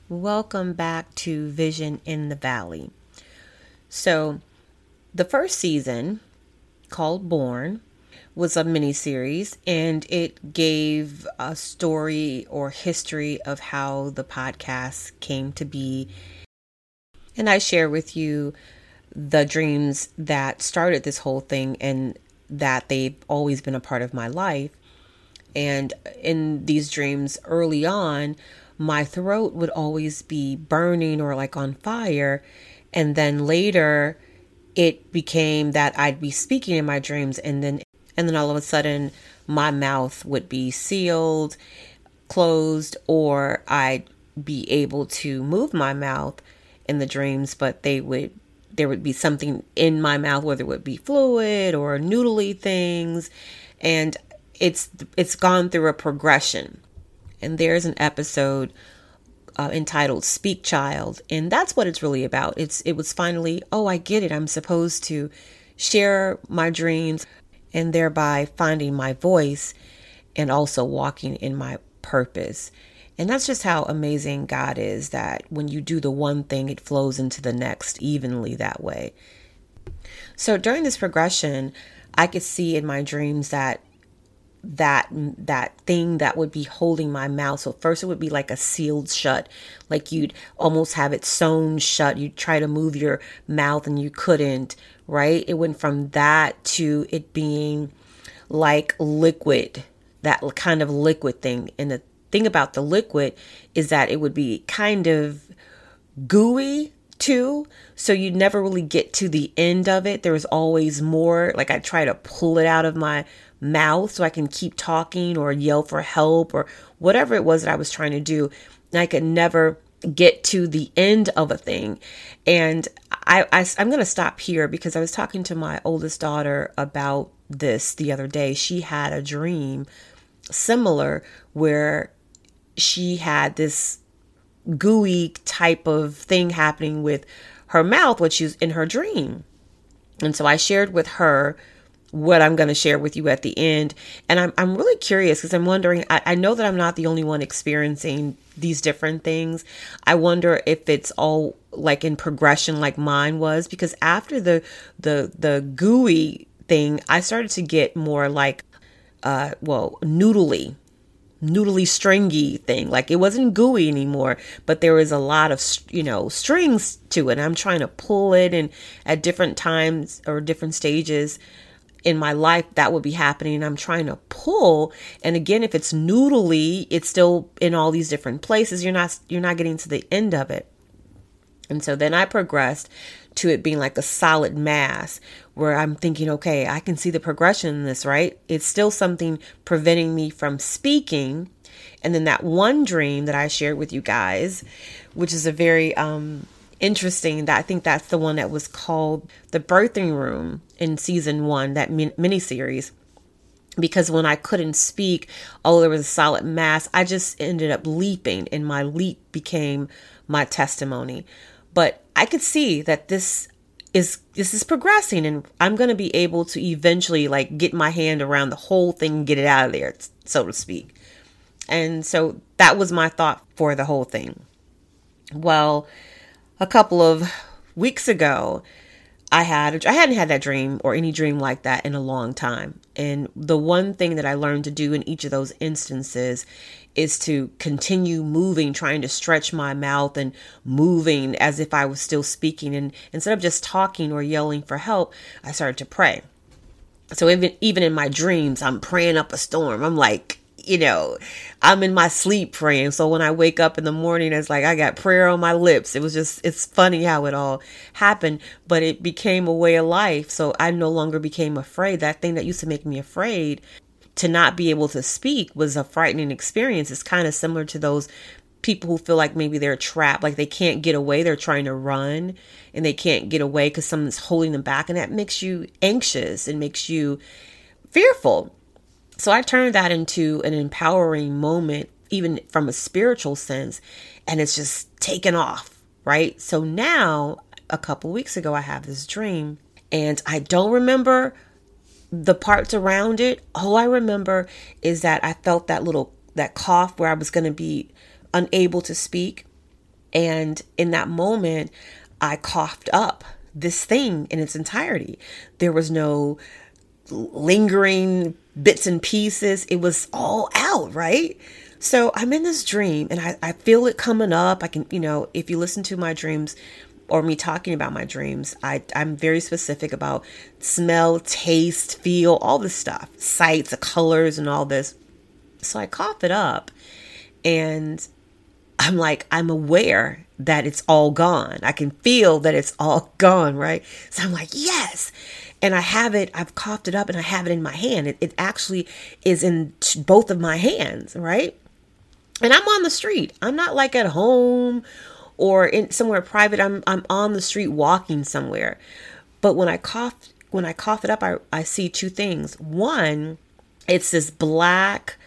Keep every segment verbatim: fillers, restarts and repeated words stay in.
Welcome back to Vision in the Valley. So, the first season, called Born, was a miniseries and it gave a story or history of how the podcast came to be. And I share with you the dreams that started this whole thing and that they've always been a part of my life. And in these dreams early on, my throat would always be burning or like on fire. And then later it became that I'd be speaking in my dreams and then and then all of a sudden my mouth would be sealed, closed, or I'd be able to move my mouth in the dreams, but they would there would be something in my mouth, whether it would be fluid or noodly things. And it's it's gone through a progression. And there's an episode uh, entitled Speak Child. And that's what it's really about. It's It was finally, oh, I get it. I'm supposed to share my dreams and thereby finding my voice and also walking in my purpose. And that's just how amazing God is, that when you do the one thing, it flows into the next evenly that way. So during this progression, I could see in my dreams that that that thing that would be holding my mouth. So first it would be like a sealed shut, like you'd almost have it sewn shut. You'd try to move your mouth and you couldn't, right? It went from that to it being like liquid, that kind of liquid thing. And the thing about the liquid is that it would be kind of gooey too. So you never really get to the end of it. There was always more. Like I try to pull it out of my mouth so I can keep talking or yell for help or whatever it was that I was trying to do. And I could never get to the end of a thing. And I, I, I'm going to stop here because I was talking to my oldest daughter about this the other day. She had a dream similar where she had this gooey type of thing happening with her mouth, which is in her dream. And so I shared with her what I'm going to share with you at the end. And I'm I'm really curious because I'm wondering, I, I know that I'm not the only one experiencing these different things. I wonder if it's all like in progression like mine was, because after the the the gooey thing, I started to get more like, uh, well, noodly. noodly stringy thing. Like it wasn't gooey anymore, but there was a lot of, you know, strings to it. And I'm trying to pull it, and at different times or different stages in my life that would be happening. I'm trying to pull. And again, if it's noodly, it's still in all these different places. You're not, you're not getting to the end of it. And so then I progressed to it being like a solid mass where I'm thinking, okay, I can see the progression in this, right? It's still something preventing me from speaking. And then that one dream that I shared with you guys, which is a very um, interesting, that I think that's the one that was called The Birthing Room in season one, that min- miniseries. Because when I couldn't speak, oh, there was a solid mass, I just ended up leaping, and my leap became my testimony. But I could see that this is this is progressing, and I'm going to be able to eventually like get my hand around the whole thing and get it out of there, so to speak. And so that was my thought for the whole thing. Well, a couple of weeks ago, I had I hadn't had that dream or any dream like that in a long time. And the one thing that I learned to do in each of those instances is to continue moving, trying to stretch my mouth and moving as if I was still speaking. And instead of just talking or yelling for help, I started to pray. So even even in my dreams, I'm praying up a storm. I'm like, you know, I'm in my sleep praying. So when I wake up in the morning, it's like I got prayer on my lips. It was just, it's funny how it all happened, but it became a way of life. So I no longer became afraid. That thing that used to make me afraid, to not be able to speak, was a frightening experience. It's kind of similar to those people who feel like maybe they're trapped, like they can't get away. They're trying to run and they can't get away because someone's holding them back. And that makes you anxious and makes you fearful. So I turned that into an empowering moment, even from a spiritual sense, and it's just taken off, right? So now, a couple weeks ago, I have this dream, and I don't remember the parts around it. All I remember is that I felt that little, that cough where I was going to be unable to speak. And in that moment, I coughed up this thing in its entirety. There was no lingering bits and pieces. It was all out, right? So I'm in this dream and I, I feel it coming up. I can, you know, if you listen to my dreams or me talking about my dreams, I, I'm very specific about smell, taste, feel, all this stuff, sights, colors, and all this. So I cough it up and I'm like, I'm aware that it's all gone. I can feel that it's all gone, right? So I'm like, yes. And I have it, I've coughed it up and I have it in my hand. It, it actually is in t- both of my hands, right? And I'm on the street. I'm not like at home or in somewhere private. I'm I'm on the street walking somewhere. But when I cough, when I cough it up, I, I see two things. One, it's this black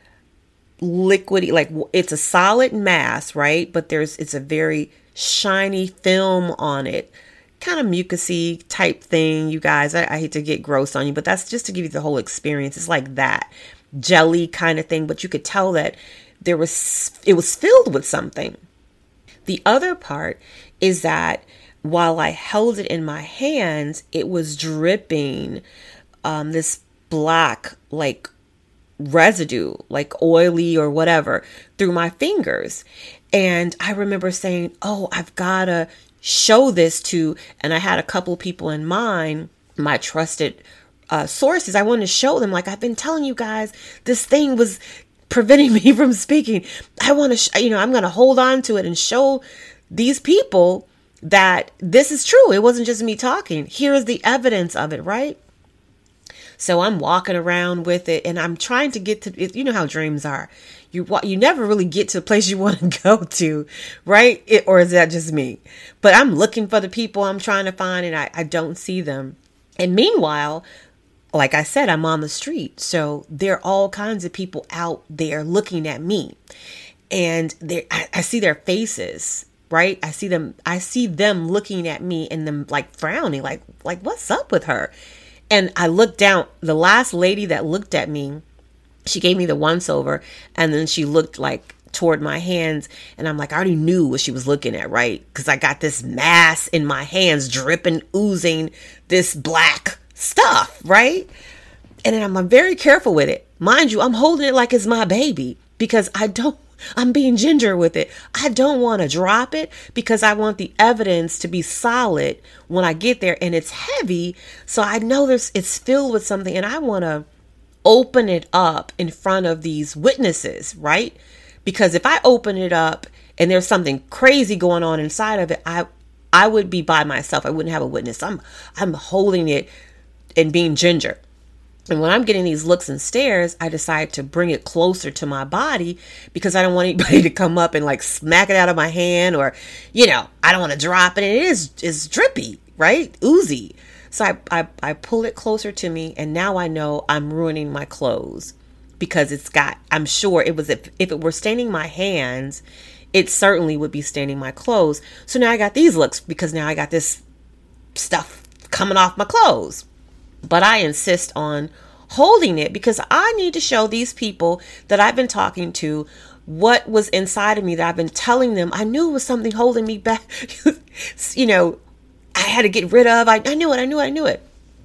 liquidy, like it's a solid mass, right? But there's it's a very shiny film on it. Kind of mucusy type thing, you guys. I, I hate to get gross on you, but that's just to give you the whole experience. It's like that jelly kind of thing, but you could tell that there was, it was filled with something. The other part is that while I held it in my hands, it was dripping um, this black, like residue, like oily or whatever, through my fingers. And I remember saying, oh, I've got to show this to, and I had a couple people in mind, my trusted uh, sources. I wanted to show them, like, I've been telling you guys, this thing was preventing me from speaking. I want to, sh- you know, I'm going to hold on to it and show these people that this is true. It wasn't just me talking. Here's the evidence of it, right? So I'm walking around with it and I'm trying to get to, you know how dreams are. You you never really get to the place you want to go to, right? It, or is that just me? But I'm looking for the people I'm trying to find and I, I don't see them. And meanwhile, like I said, I'm on the street. So there are all kinds of people out there looking at me. And I, I see their faces, right? I see them, I see them looking at me and them like frowning, like, like what's up with her? And I looked down, the last lady that looked at me, she gave me the once over and then she looked like toward my hands and I'm like, I already knew what she was looking at, right? Because I got this mass in my hands dripping, oozing this black stuff, right? And then I'm, I'm very careful with it. Mind you, I'm holding it like it's my baby because I don't, I'm being ginger with it. I don't want to drop it because I want the evidence to be solid when I get there and it's heavy. So I know there's, it's filled with something and I want to open it up in front of these witnesses, right? Because if I open it up and there's something crazy going on inside of it, I I would be by myself. I wouldn't have a witness. I'm I'm holding it and being ginger. And when I'm getting these looks and stares, I decide to bring it closer to my body because I don't want anybody to come up and like smack it out of my hand or, you know, I don't want to drop it. And it is is drippy, right? Oozy. So I, I, I pull it closer to me and now I know I'm ruining my clothes because it's got, I'm sure it was, if, if it were staining my hands, it certainly would be staining my clothes. So now I got these looks because now I got this stuff coming off my clothes. But I insist on holding it because I need to show these people that I've been talking to what was inside of me that I've been telling them. I knew it was something holding me back. You know, I had to get rid of. I, I knew it. I knew it. I knew it.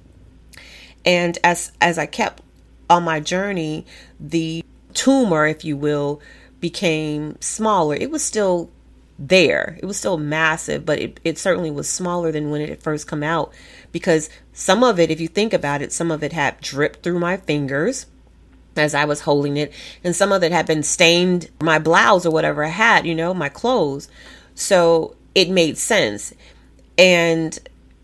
And as as I kept on my journey, the tumor, if you will, became smaller. It was still there. It was still massive, but it, it certainly was smaller than when it had first come out because some of it, if you think about it, some of it had dripped through my fingers as I was holding it, and some of it had been stained my blouse or whatever I had, you know, my clothes. So it made sense. And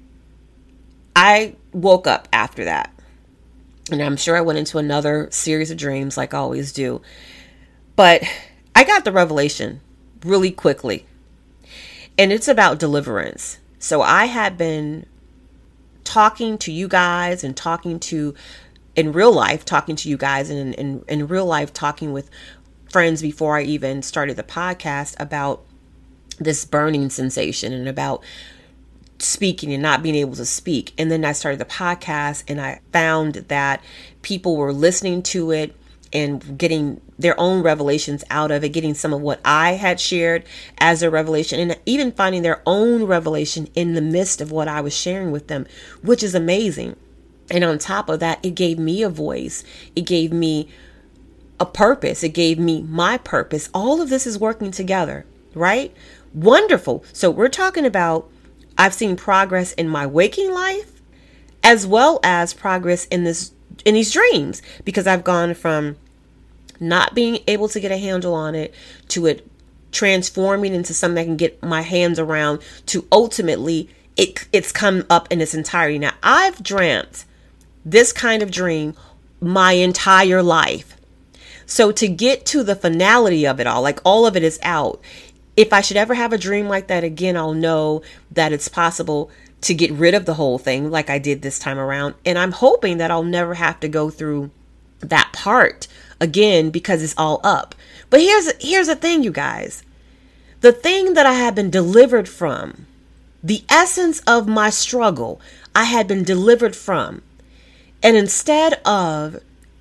I woke up after that. And I'm sure I went into another series of dreams like I always do. But I got the revelation really quickly. And it's about deliverance. So I had been talking to you guys and talking to, in real life, talking to you guys and in, in, in real life, talking with friends before I even started the podcast about this burning sensation and about speaking and not being able to speak. And then I started the podcast and I found that people were listening to it and getting their own revelations out of it, getting some of what I had shared as a revelation, and even finding their own revelation in the midst of what I was sharing with them, which is amazing. And on top of that, it gave me a voice. It gave me a purpose. It gave me my purpose. All of this is working together, right? Wonderful. So we're talking about, I've seen progress in my waking life as well as progress in this, in these dreams, because I've gone from not being able to get a handle on it to it transforming into something I can get my hands around to ultimately it, it's come up in its entirety. Now, I've dreamt this kind of dream my entire life. So to get to the finality of it all, like all of it is out. If I should ever have a dream like that again, I'll know that it's possible to get rid of the whole thing like I did this time around. And I'm hoping that I'll never have to go through that part again, because it's all up. But here's here's the thing, you guys. The thing that I had been delivered from, the essence of my struggle, I had been delivered from. And instead of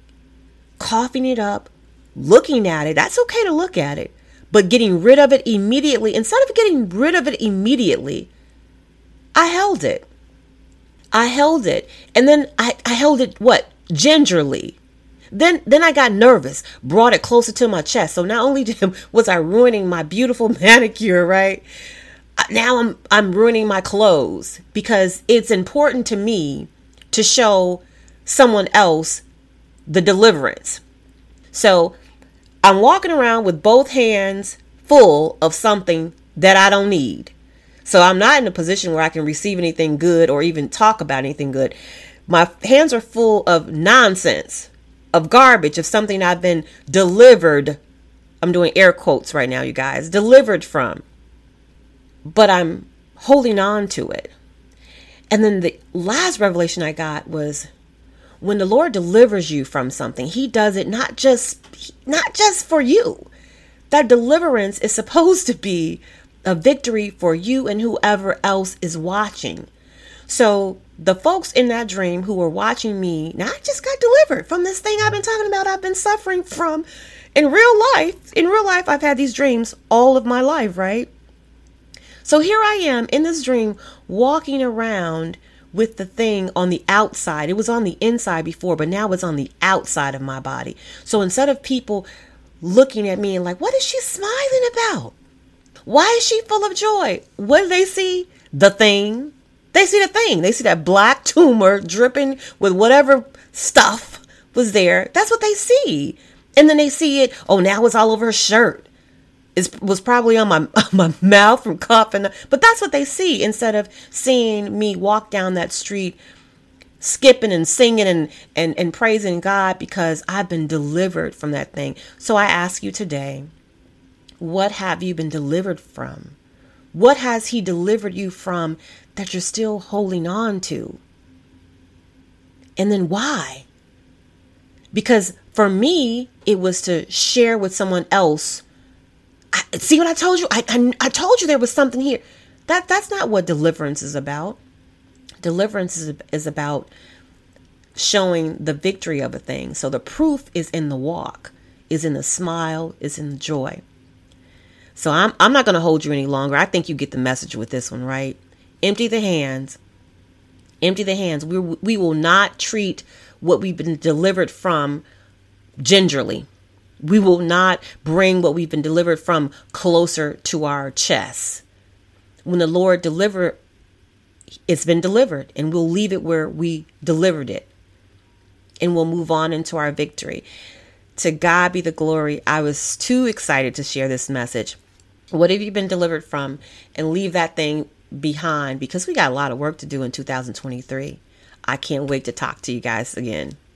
coughing it up, looking at it, that's okay to look at it, but getting rid of it immediately, instead of getting rid of it immediately, I held it. I held it. And then I, I held it, what? Gingerly. Then then I got nervous, brought it closer to my chest. So not only did, was I ruining my beautiful manicure, right? Now I'm I'm ruining my clothes, because it's important to me to show someone else the deliverance. So I'm walking around with both hands full of something that I don't need. So I'm not in a position where I can receive anything good or even talk about anything good. My hands are full of nonsense, of garbage, of something I've been delivered. I'm doing air quotes right now, you guys, delivered from. But I'm holding on to it. And then the last revelation I got was, when the Lord delivers you from something, he does it not just, not just for you. That deliverance is supposed to be a victory for you and whoever else is watching. So the folks in that dream who were watching me, now I just got delivered from this thing I've been talking about, I've been suffering from in real life. In real life, I've had these dreams all of my life, right? So here I am in this dream, walking around with the thing on the outside. It was on the inside before, but now it's on the outside of my body. So instead of people looking at me and like, what is she smiling about? Why is she full of joy? What do they see? The thing. They see the thing. They see that black tumor dripping with whatever stuff was there. That's what they see. And then they see it. Oh, now it's all over her shirt. It was probably on my, my mouth from coughing. But that's what they see, instead of seeing me walk down that street skipping and singing and, and, and praising God because I've been delivered from that thing. So I ask you today, what have you been delivered from? What has he delivered you from that you're still holding on to? And then why? Because for me, it was to share with someone else. I, see what I told you? I, I I told you there was something here. That that's not what deliverance is about. Deliverance is, is about showing the victory of a thing. So the proof is in the walk, is in the smile, is in the joy. So I'm I'm not going to hold you any longer. I think you get the message with this one, right? Empty the hands. Empty the hands. We we will not treat what we've been delivered from gingerly. We will not bring what we've been delivered from closer to our chests. When the Lord deliver, it's been delivered, and we'll leave it where we delivered it, and we'll move on into our victory. To God be the glory. I was too excited to share this message. What have you been delivered from? And leave that thing behind, because we got a lot of work to do in two thousand twenty-three. I can't wait to talk to you guys again.